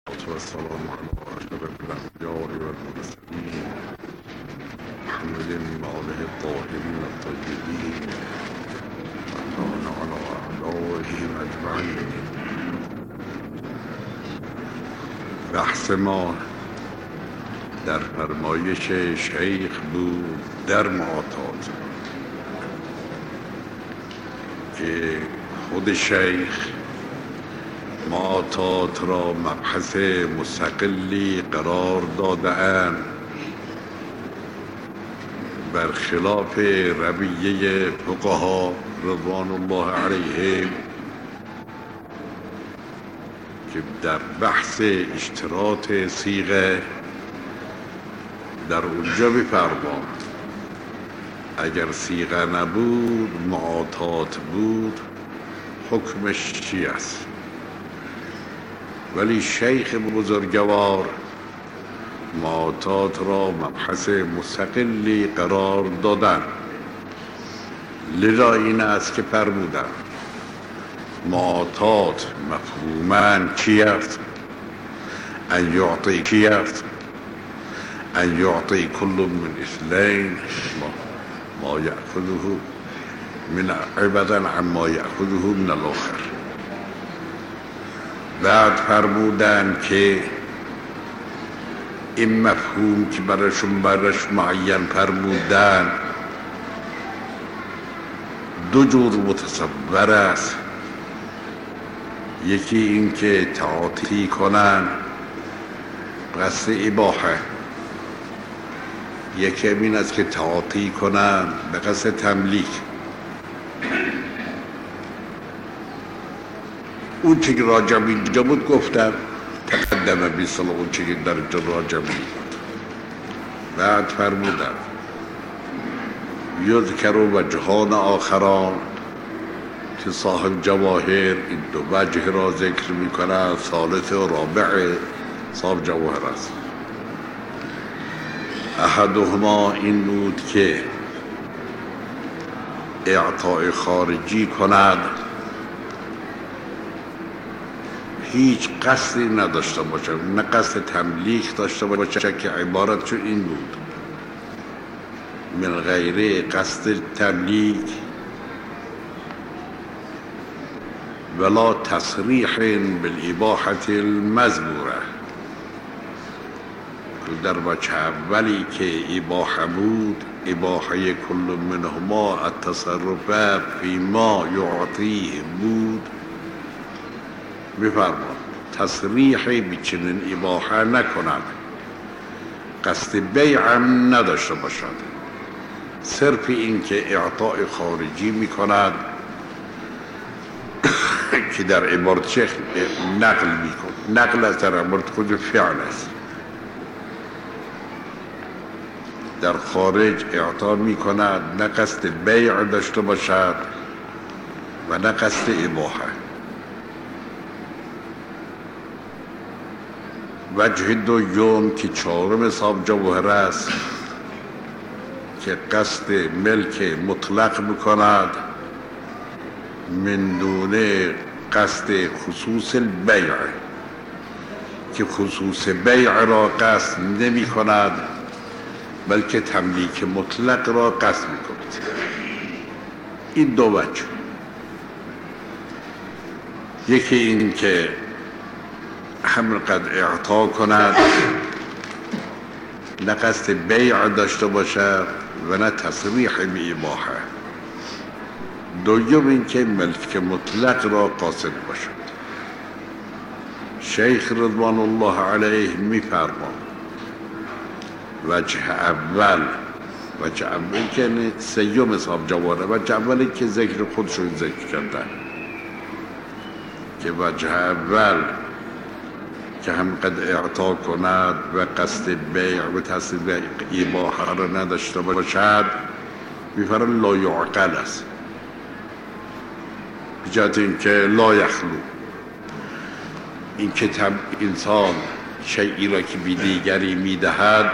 والسلام على أشرف الأنبياء والمرسلين محمد وآله الطاهرين الطيبين وكان على أعدائهم أجمعين. بحث ما در فرمایش شیخ بود در معاطات که خود شیخ معاطات را مبحث مستقلی قرار داده‌اند، برخلاف رویه فقها رضوان الله علیهم که در بحث اشتراط صیغه در اونجا بفرماند اگر صیغه نبود معاطات بود حکمش چی است. ولی شیخ بزرگوار معاطات را مبحث مستقلی قرار دادن، لذا این است که فرمودن معاطات مفهوماً چی است؟ ان یعطی چی است؟ ان یعطی کل من اثنین ما یأخذه من عوضاً عما یأخذه من الاخر. بعد فرمودن که این مفهوم که برش معین فرمودن دو جور متصور است. یکی این که تعاطی کنن قصد اباحه، یکی این است که تعاطی کنن به قصد تملیک. اون چی که راجب اینجا بود گفتم تقدم بیسال اون چی که در اینجا راجب بود. بعد فرمودن یذکر وجهان آخران که صاحب جواهر این دو وجه را ذکر می کنند، ثالث و رابع صاحب جواهر است. احدهما این بود که اعطاء خارجی کند، هیچ قصدی نداشته باشه، نه قصد تملیک داشته باشه که عبارتش این بود من غیر قصد تملیک ولا تصریح بالاباحة المذکورة. در وجه اولی که اباحه بود، اباحه کل منهما التصرف فیما یعطیه بود، بفرماد تصریحی بچنین اباحه نکند، قصد بیعم نداشته باشد، صرف این که اعطاء خارجی میکند که در عبارت شیخ نقل میکن، نقل از در عبارت خود فعل است. در خارج اعطا میکند، نه قصد بیع داشته باشد و نه قصد اباحه. وجه دوم که چهارم صاحب جواهر است که قصد ملک مطلق میکند من دون قصد خصوص البیع، که خصوص بیع را قصد نمی کند بلکه تملیک مطلق را قصد می کند. این دو وجه، یکی این که همینقدر اعطا کند، نه قصد بیع داشته باشد و نه تصریح به اباحه. دوم این که ملک مطلق را قاصد باشد. شیخ رضوان الله علیه میفرماید وجه اول که سیوم صاحب جواهر، وجه اولی که ذکر خودشون ذکر کردن که وجه اول که همقدر اعطا کند و قصد بیع و تصریح اباحه را نداشته باشد میفرماید لا یعقل است، بجهت این که لا یخلو، این که انسان شیئی را که بی دیگری میدهد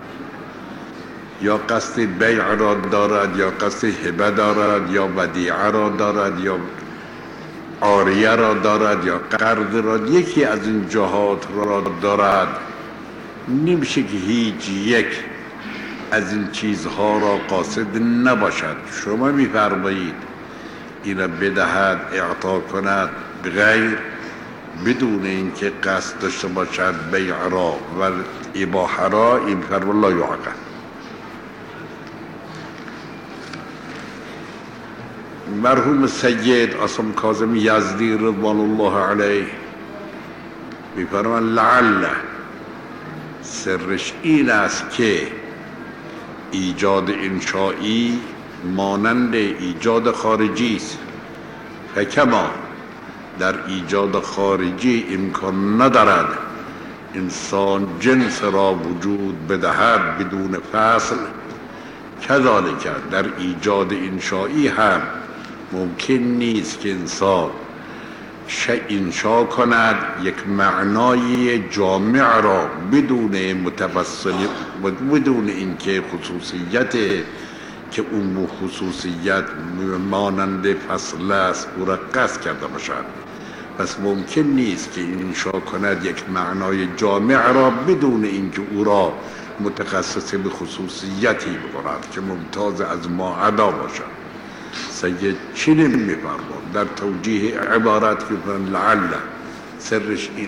یا قصد بیع را دارد یا قصد هبه دارد یا ودیعه را دارد یا عاریه را دارد یا قرض را، یکی از این جهات را دارد، نمیشه که هیچ یک از این چیزها را قاصد نباشد. شما میفرمایید این را بدهد، اعطا کند بغیر، بدون اینکه قصد داشته باشد بیع را و اباحه را، این فرمان لا یعقل. مرحوم سید عاصم کاظمی یزدی رضوان الله علیه میفرمان لعل سرش این است که ایجاد انشایی مانند ایجاد خارجی است، فکما در ایجاد خارجی امکان ندارد انسان جنس را وجود بدهد بدون فصل، کذالک در ایجاد انشایی هم ممکن نیست که انسان انشا کند یک معنای جامع را بدون متفصل، بدون اینکه خصوصیت که اون خصوصیت مانند فصل است او را قصد کرده باشد. پس ممکن نیست که انشا کند یک معنای جامع را بدون اینکه او را متخصص به خصوصیتی بکند که ممتاز از ما عدا باشد. سید چنین می‌فرماید در توجیه عبارت که لعل سرش اینه.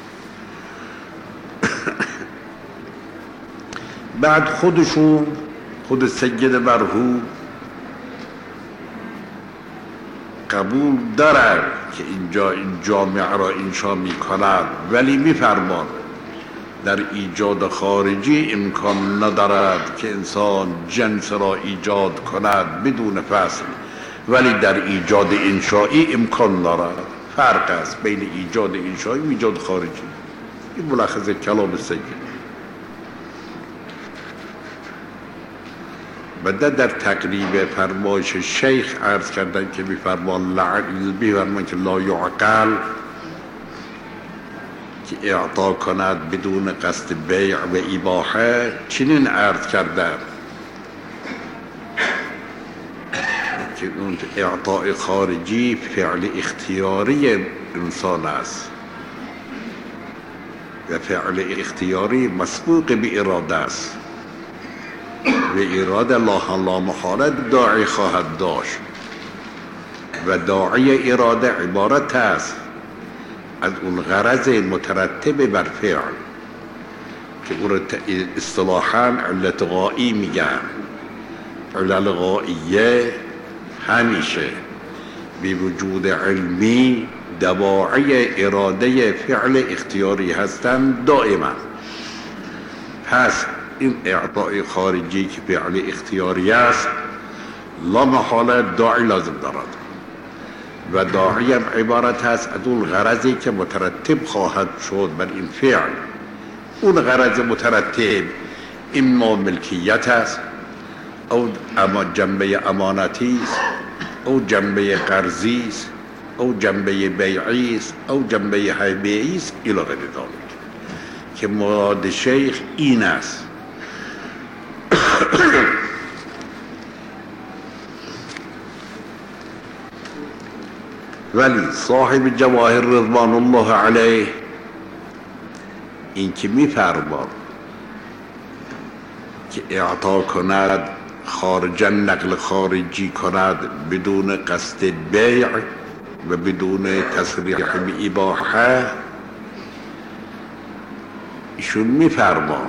بعد خودشون، خود سید مرحوم قبول دارد که اینجا این جامع را انشا می‌کند، ولی می‌فرماید در ایجاد خارجی امکان ندارد که انسان جنس را ایجاد کند بدون فصل، ولی در ایجاد انشایی امکان دارد. فرق است بین ایجاد انشایی و ایجاد خارجی. این ملخص کلام سید. بعد در تقریب فرمایش شیخ عرض کردن که بیفرمان که لا یعقل، که اعطا کند بدون قصد بیع و اباحه، چنین عرض کردن که اون اعطاء خارجی فعل اختیاری انسان است و فعل اختیاری مسبوق به اراده است و اراده لا محاله داعی خواهد داشت و داعی اراده عبارت است از اون غرض مترتب بر فعل که او را اصطلاحاً علت غایی میگن. علل غاییه همیشه بی وجود علمی دواعی اراده فعل اختیاری هستند دائما. پس این اعطاء خارجی که فعل اختیاری است لا محاله داعی لازم دارد و داعی هم عبارت هست از اون غرضی که مترتب خواهد شد بر این فعل. اون غرض مترتب اما ملکیت است او جنبه امانتی است او جنبه قرضی است او جنبه بیعی است او جنبه هبه‌ای است الی غیر ذلک، که مراد شیخ این است. ولی صاحب جواهر رضوان الله علیه این که می‌فرماید که اعطا کند خارجا، نقل خارجی کند بدون قصد بیع و بدون تصریح به اباحه، ایشون می‌فرماید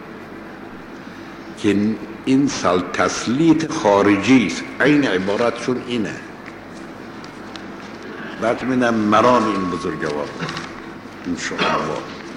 که این تسلیط خارجی است. عین عبارتشون اینه. بعد می‌بینم مرام این بزرگوار این شما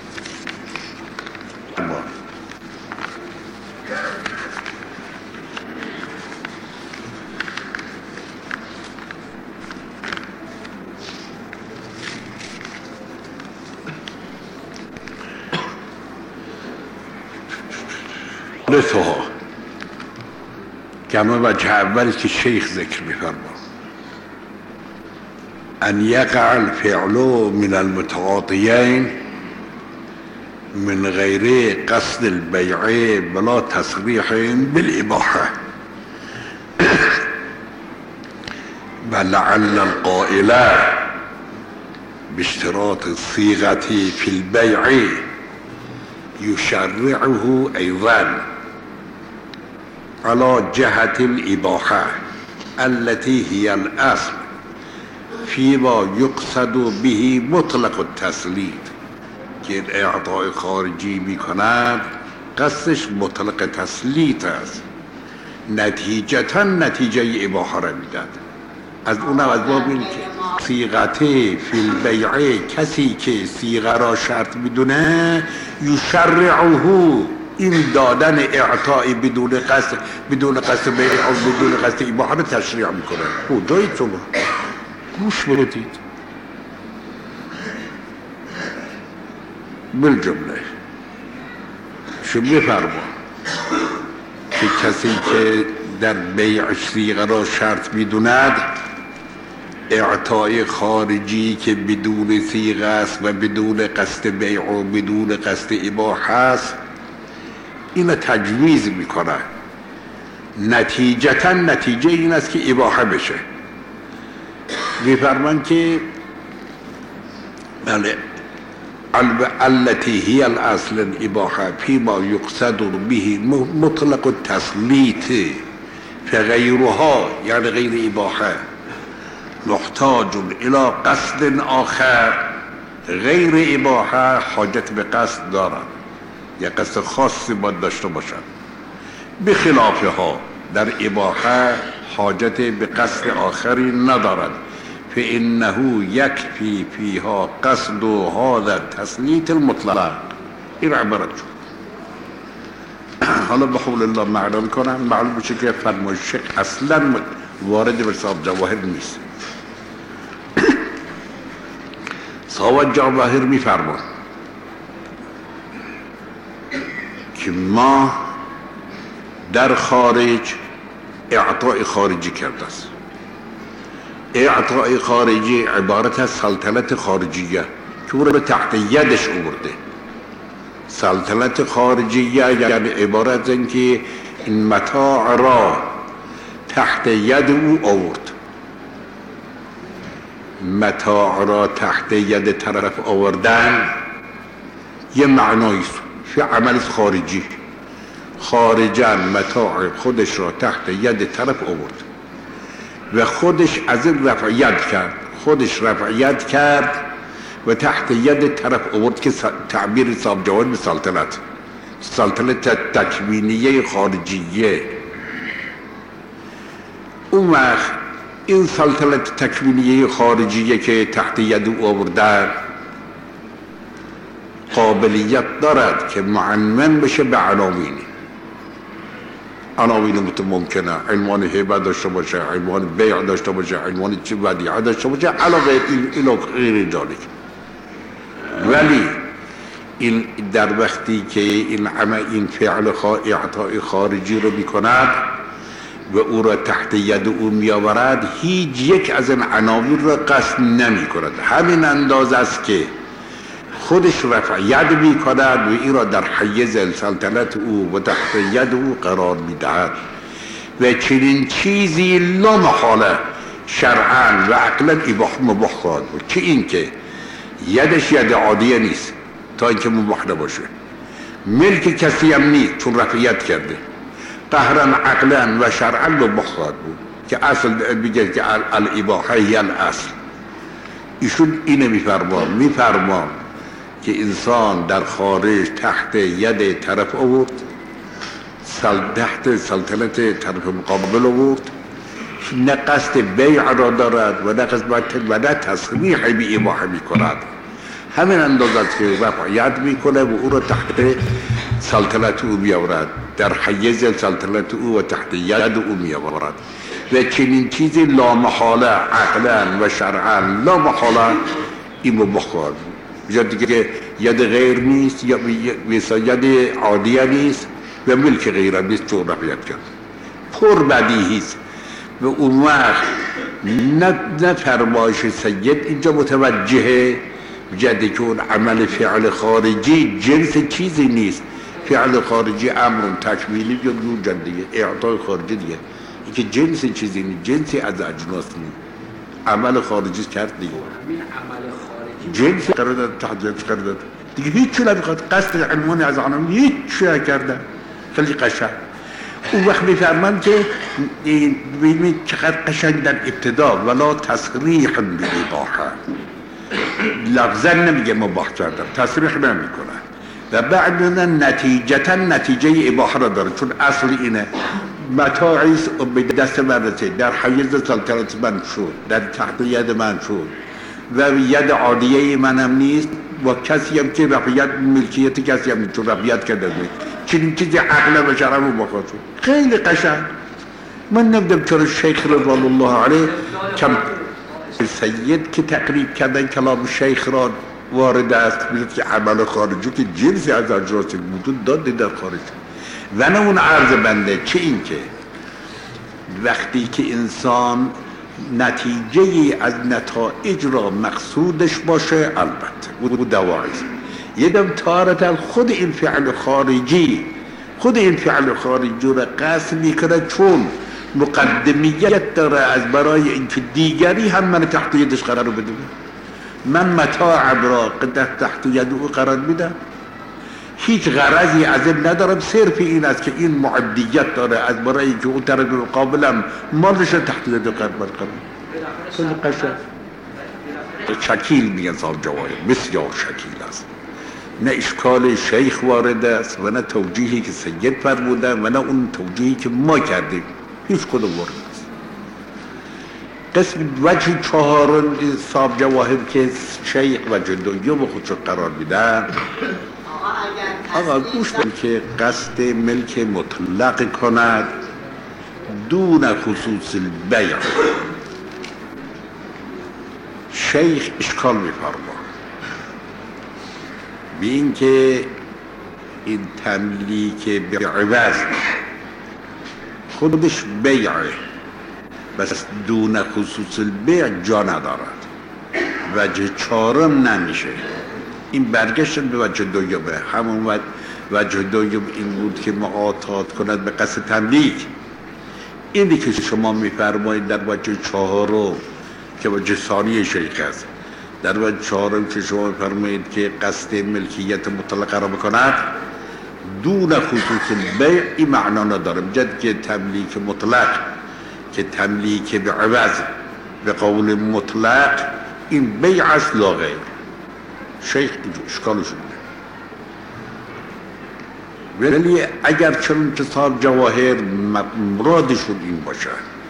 لطفا که همه وجه اولی که شیخ ذکر می‌فرماید ان یقع الفعل من المتعاطیین من غیر قصد البیع بلا تصریح بالاباحه ولعل القائل باشتراط صيغته في البيع يشرعه أيضا على جهة الإباحة التي هي الأصل فيما يقصد به مطلق التسليط که اعطای خارجی میکند قصدش مطلق تسلیط است، نتیجتا نتیجه اباحه را میداد. از اونم از باب این که صیغته فی البیع، کسی که صیغه را شرط میدونه یشرعه، این دادن اعطای بدون قصد بیع و بدون قصد اباحه را تشریع میکنه. خدای شما گوش بدید. بالجمله شو بفرما که کسی که در بیع صیغه را شرط میدوند اعطای خارجی که بدون صیغه است و بدون قصد بیع و بدون قصد اباحه است این تجویز میکنه، نتیجتا نتیجه این است که اباحه بشه. میفرمان که بله التي هي الأصل الإباحة فيما يقصد به مطلق التسليط فغيرها يعني غير إباحة محتاج إلى قصد آخر غير إباحة حاجت به قصد دارد، یا قصد خاصی باید داشته باشد. بخلافها در إباحة حاجت به قصد آخری ندارد، فإنه يكفي فيها قصد هذا التسليط المطلق. این عبارت شد. حالا به حول الله معلوم کنم، معلوم بشه که فرمایش شیخ اصلا وارد به صاحب جواهر نیست. صاحب جواهر میفرمان که ما در خارج اعطاء خارجی کرده است. اعطاء خارجی عبارت از سلطنت خارجیه که او را به تحت یدش آورده. سلطنت خارجیه یعنی عبارت از این که این متاع را تحت ید او آورد. متاع را تحت ید طرف آوردن یه معنایست فی عمل خارجی. خارجا متاع خودش را تحت ید طرف آورد و خودش از این رفعیت کرد و تحت ید طرف آورد که تعبیر صاحب جواهر به سلطنت تکوینیه خارجیه. اون وقت این سلطنت تکوینیه خارجیه که تحت ید او آوردن قابلیت دارد که معنون بشه به عناوینی. عناوین ممکنه عنوان هبه داشته باشه، عنوان بیع داشته باشه، عنوان ودیعه داشته باشه، علاوه این غیر ذالک. ولی این در وقتی که این فعل اعطاء خارجی رو میکند و او را تحت ید او میآورد، هیچ یک از این عناوین را قصد نمی کند. همین اندازه است که خودش رفع ید می کند و این را در حیز سلطنت او و تحت ید او قرار می دهد و چنین چیزی لا محاله شرعاً و عقلاً مباح خواهد بود. که این که یدش ید عادیه نیست تا اینکه مباح نباشه، ملک کسی هم نیست چون رفع ید کرده، قهراً عقلاً و شرعاً مباح خواهد بود که اصل میگه که الاباحه هی الاصل. ایشون اینه میفرمان که انسان در خارج تحت ید طرف آورد، تحت سلطنت طرف مقابل آورد، نه قصد بیع را دارد و نه قصد و نه تصریح به اباحه می کند. همین اندازه است که رفع ید می کنه و او را تحت سلطنت او می آورد، در حیز سلطنت او و تحت ید او می آورد و چنین چیزی لا محاله عقلا و شرعا لا محاله این مباح خواهد بود. یا دیگه ید غیر نیست یا ید عادیه نیست و ملک غیر نیست چون رفعیت کرد. پر بدیهی است و اون وقت نه فرمایش سید اینجا متوجهه جدی که اون عمل فعل خارجی جنس چیزی نیست. فعل خارجی امر تکمیلی یا یوجد دیگه، اعطای خارجی دیگه، این که جنس چیزی نیست، جنسی از اجناس نیست، عمل خارجی کرد دیگه. این عمل خارجی جنس قرار داد، تحت جنس قرار داد. دیگه هیچ نمیخواد، قصد علمانی از آنها هیچ نکردن. خیلی قشنگ. اون وقت میفرمان که ببینید چقدر قشنگ در ابتدا ولا تصریح بالاباحه، لفظا نمیگه مباح کردم، تصریح نمیکنه و بعد نتیجه اباحه را داره، چون اصل اینه متاعی به دست من رسید، در حیز سلطنت من شد، در تحت ید من شد و ید عادیه منم نیست و کسی هم که رفیت ملکیت کسی هم چون رفیت کرده بود چنین چیزی عقل بشر رو بخواد. خیلی قشنگ. من نمیدونم چرا شیخ رضوان الله علیه کم سید که تقریب کردن کلام شیخ را وارد است میگه که عمل خارجی که جنسی از اجراس وجود داده در خارج و نه اون عرض بنده. چه این که وقتی که انسان نتیجه از نتایج را مقصودش باشه، البته و دواعی یه دم تارتا خود این فعل خارجی را قصد میکنه چون مقدمیت داره از برای اینکه دیگری هم من تحت یدش قرار بده. من متاع را تحت ید او قرار میدم، هیچ غرضی از این ندارم، صرف این است که این معدیت داره از برای اینکه اون طرف مقابلم مالش تحت ید قرار بده. خیلی قشنگ. شکیل میگن صاحب جواهر، بسیار شکیل است. نه اشکال شیخ وارد است و نه توجیهی که سید فرمودن و نه اون توجیهی که ما کردیم، هیچ کدوم وارد است. قسم وجه چهارم صاحب جواهر که شیخ وجه دوم خودش قرار میدن. آقا گوش بدید که قصد ملک مطلق کند دون خصوص البیع. شیخ اشکال میفرما به این که این تملیک به عوض خودش بیعه بس دون خصوص البیع جا ندارد، وجه چهارم نمیشه. این برگشتن به وجه دویمه. همون وجه دویم این بود که معاطات کند به قصد تملیک. اینی که شما میفرمایید در وجه چهارم که وجه ثانی شیخ است، در وجه چهارم که شما میفرمایید که قصد ملکیت مطلقه را بکند دون خصوص البیع، این معنا نداره. جد که تملیک مطلق که تملیک به عوض به قول مطلق این بیع است لا غیر. شیخ اشکالش میده. ولی اگر چون که صاحب جواهر مرادشون این باشه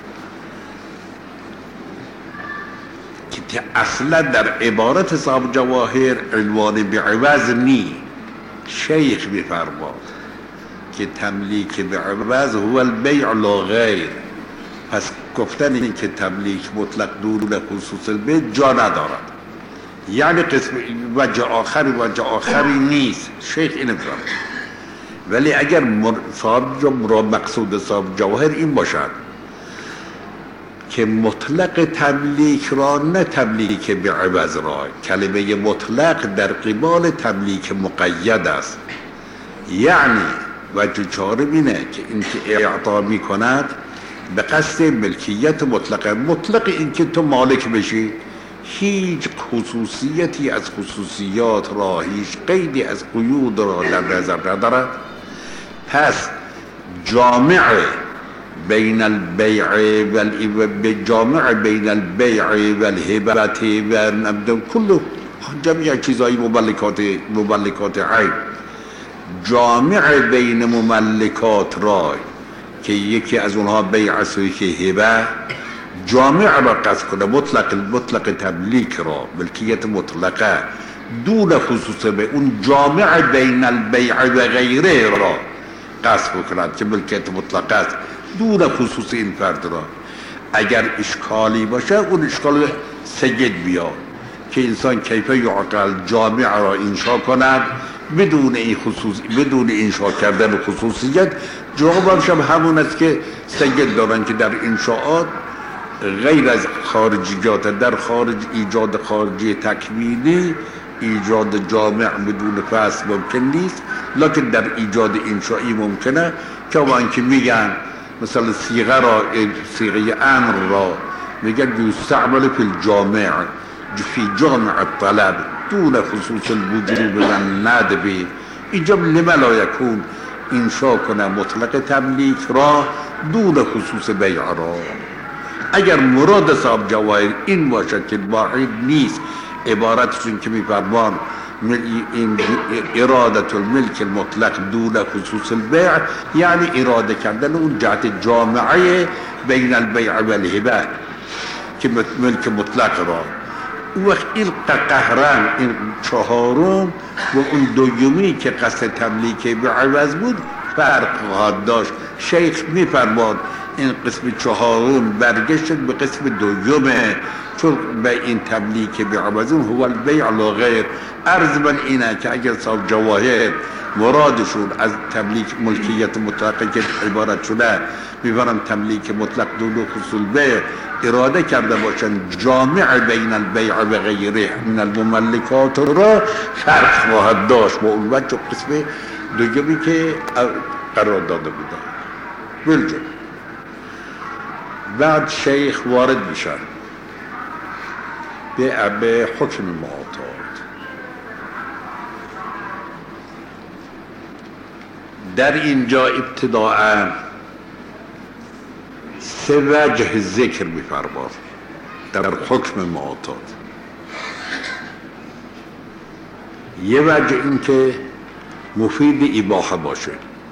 که اصلا در عبارت صاحب جواهر عنوان به عوض نی، شیخ میفرماد که تملیک به عوض هو البیع لا غیر. پس گفتن این که تملیک مطلق دون خصوص البیع جا ندارد، یعنی قسم وجه آخری نیست. شیخ اینو میفرماد. ولی اگر صاحب مقصود صاحب جواهر این باشد که مطلق تملیک را نه تملیک به عوض را، کلمه مطلق در قبال تملیک مقید است، یعنی وجه چهارم اینه که این که اعطا می کند به قصد ملکیت مطلق این که تو مالک بشی، هیچ خصوصیتی از خصوصیات را، هیچ قیدی از قیود را در نظر ندارد. پس جامع بین البیع والهبت و نبدن کل جمعی چیزایی مملکات عین، جامع بین مملکات را که یکی از اونها بیع است و یکی هبه، جامع را قصد کنه، مطلق تملیک را، ملکیت مطلقه دون خصوص به اون جامع بین البیع و غیره را قصد بکند که ملکیت مطلقه است دون خصوص این فرد را. اگر اشکالی باشه اون اشکال سید بیاد که انسان کیف یعقل جامع را انشا کند بدون انشا کردن خصوصیت. جوابش همون است که سید دارن که در انشاءات غیر از خارجیات، در خارج ایجاد خارجی تکوینی، ایجاد جامع بدون فصل ممکن نیست، لکن در ایجاد انشایی ممکنه. که وان که میگن مثلا صیغه امر را میگن یستعمل فی الجامع، فی جامع الطلب دون خصوص الوجوب و ندب. اینجا لما لا یکون انشا کنه مطلق تملیک را دون خصوص بیع را. اگر مراد صاحب جواهر این باشد که واحد نیست، عبارتشون که میفرمان این ارادت الملک المطلق دون خصوص البیع، یعنی اراده کردن اون جهت جامعه بین البیع و الهبه که ملک مطلق را. او وقت این قهرن این چهارم و اون دومی که قصد تملیک به عوض بود فرق خواهد داشت. شیخ میفرماد این قسم چهارم برگشت به قسم دومه، چون به این تملیک به عوض هو البیع لا غیر. عرض من اینه که اگر صاحب جواهر مرادشون از تملیک ملکیت مطلقه که عبارت شده میبرن تملیک مطلق دون خصوص البیع اراده کرده باشن جامع بین البیع و غیره من المملکات را، فرق خواهد داشت با اون وجه قسم دومی که قرار داده بوده. بلجا بعد شیخ وارد میشن به حکم معاطات. در اینجا ابتداء سه وجه ذکر می‌فرماد در حکم معاطات. یه وجه این که مفید اباحه باشه،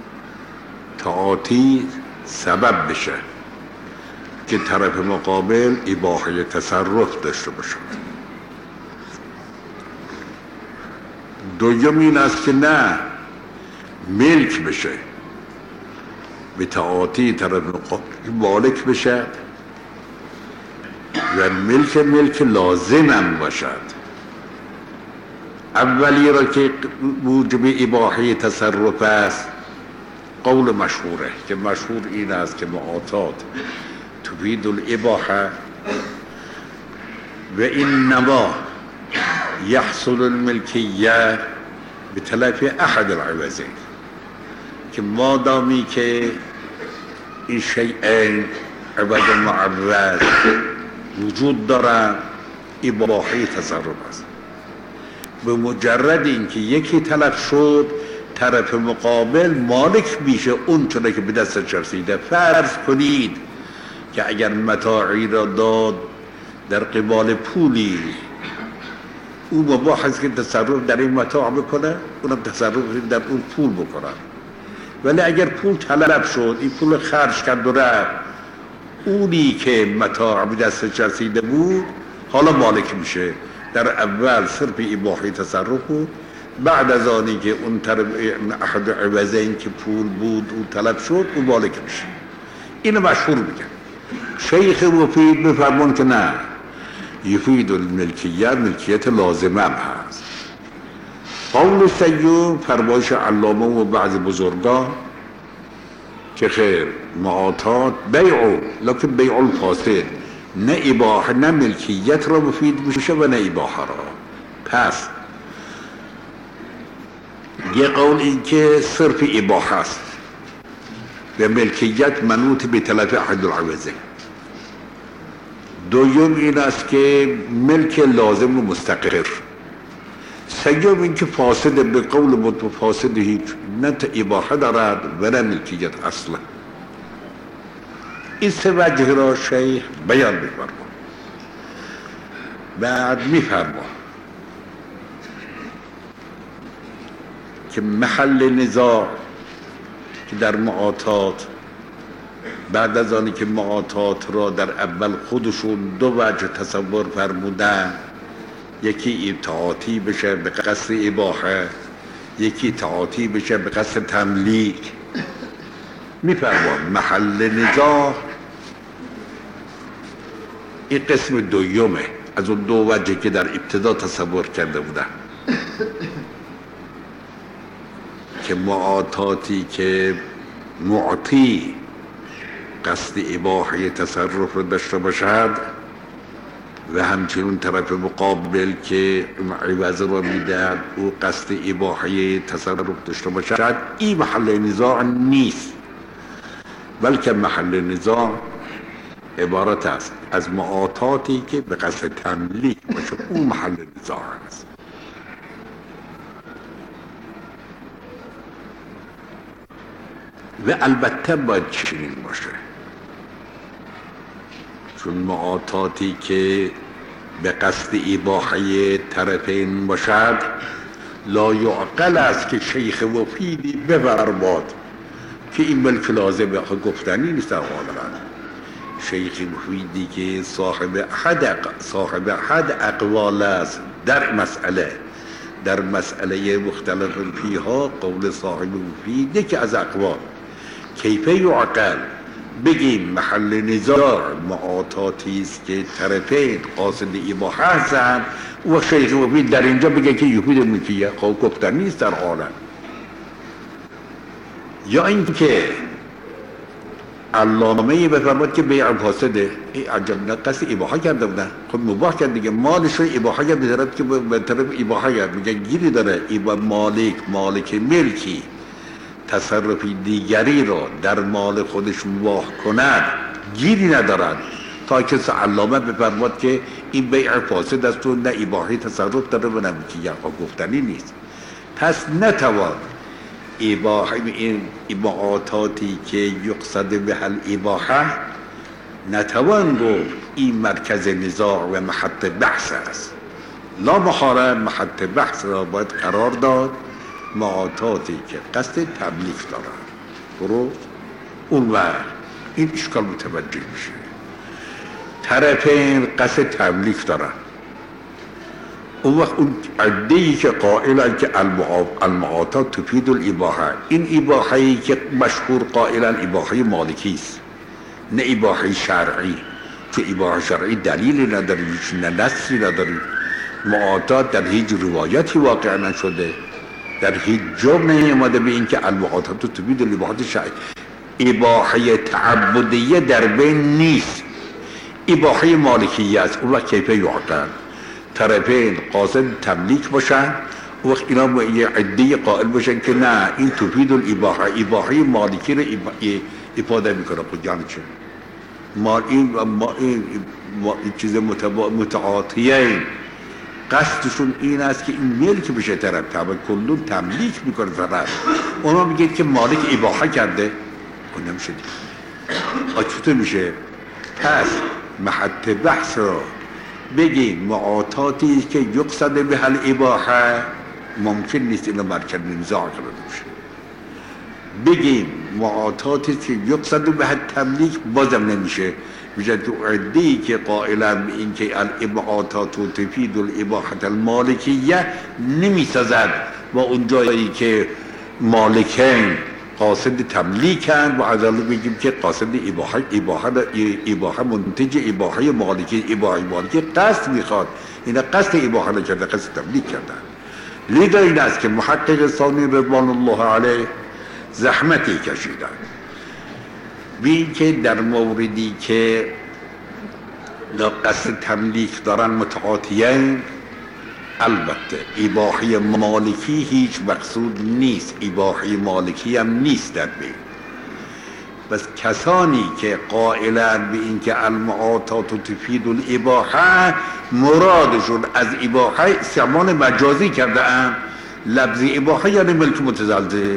تعاطی سبب بشه که طرف مقابل اباحه تصرف داشته باشه. دوم این است که نه ملک بشه، به تعاطی طرف مقابل مالک بشه و ملک لازم هم باشد. اولی را که موجب اباحه تصرف است قول مشهوره که مشهور این است که معاطات تفید الاباحه و انما یحصل الملکیه به تلف احد العوضین، که مادامی که این شیئین عوض و معوض وجود دارن اباحه تصرف است. به مجرد اینکه یکی تلف شد طرف مقابل مالک میشه اون چونه که به دستش رسیده. فرض کنید که اگر متاعی را داد در قبال پولی، او مباح است که تصرف در این متاع بکنه، اونم تصرف در اون پول بکنه. ولی اگر پول طلب شد، این پول خرج کرد و رفت، اونی که متاع به دستش رسیده بود حالا مالک میشه. در اول صرف اباحه تصرف بود، بعد از آنی که اون طرف احد عوضین که پول بود او طلب شد او مالک میشه. اینو مشهور میگن. شیخ مفید بفرمون که نه، یفید ملکیت لازمه هم هست. قول سیوم فرمایش علامه و بعض بزرگان که خیر معاطات بیعو لکن بیع الفاسد، نه اباحه نه ملکیت را مفید میشه و نه اباحه را. پس یه قول این که صرف اباحه است و ملکیت منوط به تلف احد العوضین. دوم این است که ملک لازم و مستقر. سیوم این که فاسد به قول متفاسد هیچ نه اباحه دارد و نه ملکیت اصلا. این سه وجه را شیخ بیان می‌فرماید. بعد می‌فرماید که محل نزاع که در معاطات بعد از آنی که معاطات را در اول خودشون دو وجه تصور فرمودن، یکی تعاطی بشه به قصد اباحه، یکی تعاطی بشه به قصد تملیک. میفرماید محل نزاع این قسم دویمه از اون دو وجه که در ابتدا تصور کرده بودن، که معاطاتی که معطی قصد اباحه تصرف رو داشته باشد و همچنین طرف مقابل که عوض رو میدهد او قصد اباحه تصرف داشته باشد، این محل نزاع نیست، بلکه محل نزاع عبارت است از معاطاتی که به قصد تملیک باشه، اون محل نزاع است. و البته باید چنین باشه، چون معاطاتی که به قصد اباحه طرفین باشد لا یعقل است که شیخ مفیدی بفرماد که این ملک لازم گفتنی نیست. در غالبا شیخ مفیدی که صاحب احد اقوال است در مسئله مختلف فیها، قول صاحب مفیده که از اقوال کیف یعقل بگیم محل نزاع معاطاتی است که طرفین قاصد اباحه هستند و شیخ مفید در اینجا بگه که یفید ملکیه، خب گفتن نیست در عالم. یا اینکه علامه بفرماد که بیع فاسده، این عجب نه قصد اباحه کرده بودن، خب مباح کرد دیگه، مالش رو اباحه کرد به طرف که به طرف اباحه کرد، میگه گیری داره مالک ملکی تصرفی دیگری را در مال خودش مباح کند گیری ندارد تا کسی علامه بفرماد که این بیع فاسد است و نه اباحه تصرف داره و نه ملکیت، گفتنی نیست. پس نتوان اباحه این معاطاتی که یقصد به الاباحه نتوان گفت این مرکز نزاع و محط بحث است. لا محاله محط بحث را باید قرار داد معاطاتی که قصد تبلیغ دارن. درست؟ اون وقت این اشکال متوجه میشه. طرفین قصد تبلیغ دارن، اون وقت اون عده‌ای که قائلن که المعاطات تفید الاباحه، این اباحه‌ای که مشهور قائلن اباحه مالکی است نه اباحه شرعی، که اباحه شرعی دلیلی نداره، نه نصی نداره، معاطات در هیچ روایتی واقع نشده، در هیچ جا نیامده به این که المعاطات تفید الاباحه شرعی. اباحه تعبدیه در بین نیست، اباحه مالکیه است. اون وقت کیف یعقل طرفین قاصد تملیک باشن، وقت اینا با یه عده قائل باشن که نه این تفید الاباحه، اباحه مالکی رو افاده میکنه. خود یعنی چه؟ این چیز متعاطیه قصدشون این است که این ملک بشه طرف، طبعا کلون تملیک میکنه طرف، اونا میگه که مالک اباحه کرده، اون نمیشه دیگه. چطور میشه؟ پس محط بحث رو بگیم معاطاتی که یقصد به الاباحه ممکن نیست اینو مرکز نزاع قرار بشه. بگیم معاطاتی که یقصد به التملیک بازم نمیشه، میشه تو عده‌ای که قائلن به این که المعاطات تفید الاباحه المالکیه نمیسازد با اون جایی که مالکین قاصد تملیکن و عدالت بگیم که قاصد اباحه منتج اباحه مالکی قصد میخواد، این قصد اباحه نکرده، قصد تملیک کردن. لیدا این است که محقق ثانی رضوان الله علیه زحمتی کشیدن بین که در موردی که قصد تملیک دارن متعاطیین، البته اباحه مالکی هیچ مقصود نیست، اباحه مالکی هم نیست در بین. بس کسانی که قائلن به این که المعاطات تفید الاباحه مرادشون از اباحه استعمال مجازی کرده ام. لفظ اباحه یعنی ملک متزلزل.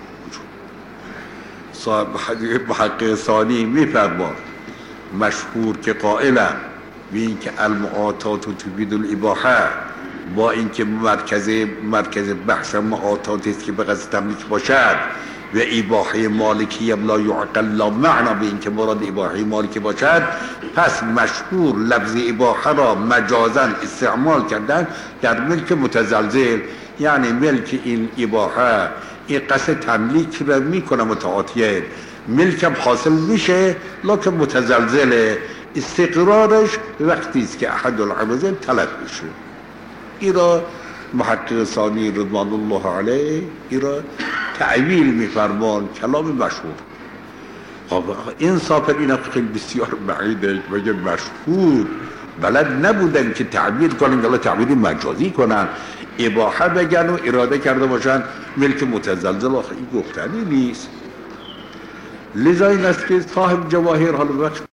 صاحب محقق ثانی میفرماد مشهور که قائلن به این که المعاطات تفید الاباحه با اینکه مرکز بحث معاطاتی است که به قصد تملیک باشد و اباحه مالکی لا یعقل لا معنا به اینکه مراد اباحه مالکی باشد، پس مشهور لفظ اباحه را مجازا استعمال کردن در ملک متزلزل، یعنی ملک این اباحه این قصد تملیک را میکنه متعاطیه، ملکم حاصل میشه لکن متزلزله، استقرارش وقتی است که احد العوضین طلب میشه. ایرا محقق ثانی رضوان الله علیه ایرا تعویل میفرمان، کلام مشهور. خب انصافا اینا خیلی بسیار بعیده، بگه مشهور بلد نبودن که تعبیر کنن، یا تعبیر مجازی کنن، اباحه بگن و اراده کرده باشن ملک متزلزل. آخه این گفتنی نیست. لذا این است که صاحب جواهر حال وقت